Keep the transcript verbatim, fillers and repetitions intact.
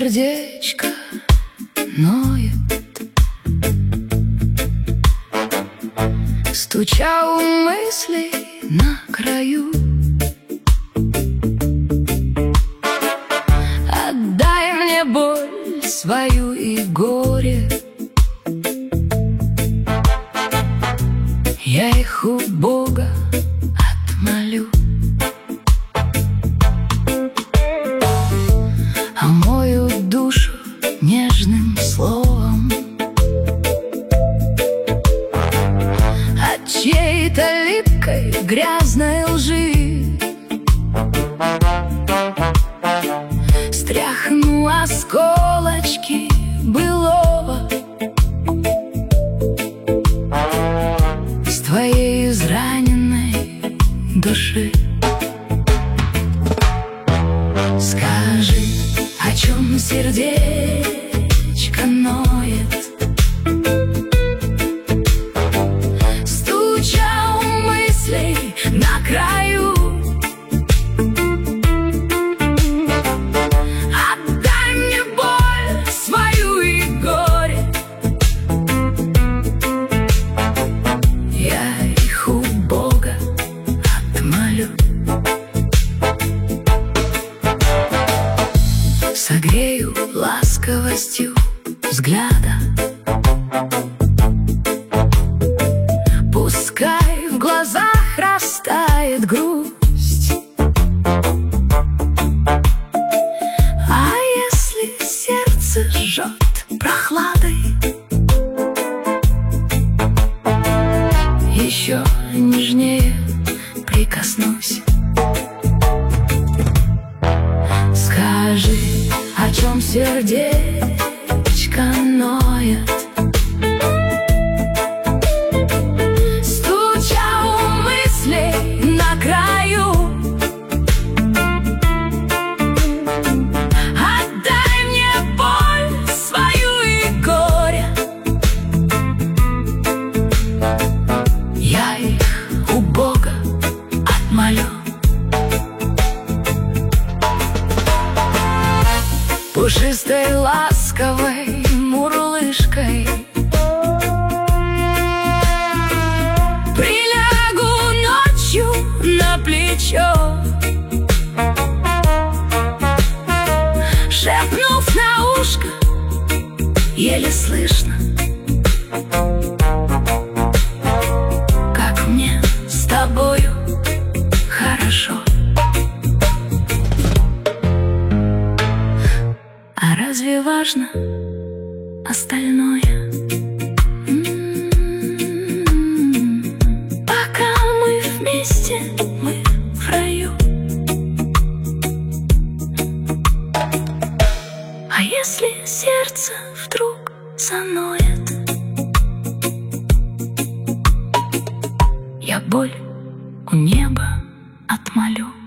сердечко ноет, стуча у мыслей на краю. Отдай мне боль свою и горе, я их у Бога отмолю. Омою душу нежным словом от чьей-то липкой грязной лжи. Стряхну осколочки былого с твоей израненной души. Скажи, о чем сердечко ноет, стуча у мыслей на краю. Отдай мне боль свою и горе, я их у Бога отмолю. Согрею ласковостью взгляда, пускай в глазах растает грусть. А если сердце жжет прохладой, еще нежнее прикоснусь. Скажи, о чем сердечко ноет, стуча у мыслей на краю. Отдай мне боль свою и горе, я их у Бога отмолю. Пушистой ласковой мурлышкой прилягу ночью на плечо, шепнув на ушко еле слышно, как мне с тобою хорошо. А разве важно остальное? М-м-м. Пока мы вместе, мы в раю. А если сердце вдруг заноет, я боль у неба отмолю.